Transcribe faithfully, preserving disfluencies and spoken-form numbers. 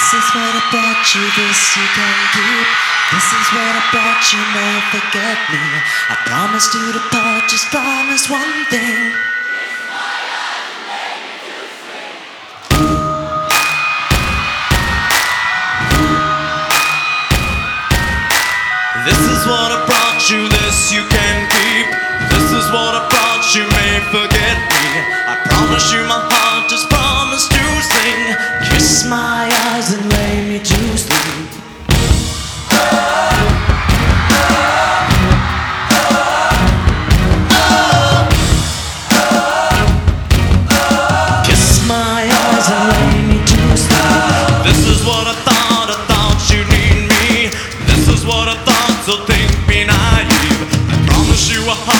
This is what I brought you, this you can keep. This is what I brought you, never forget me. I promised you to part, just promise one thing. This is what I brought you, this you can keep. This is what I brought you, may forget me. I promise you my heart, just promise to sing. Kiss my eyes and lay me to sleep. Kiss my eyes and lay me to sleep. This is what I thought, I thought you need me. This is what I thought, so think be naive. I promise you a heart.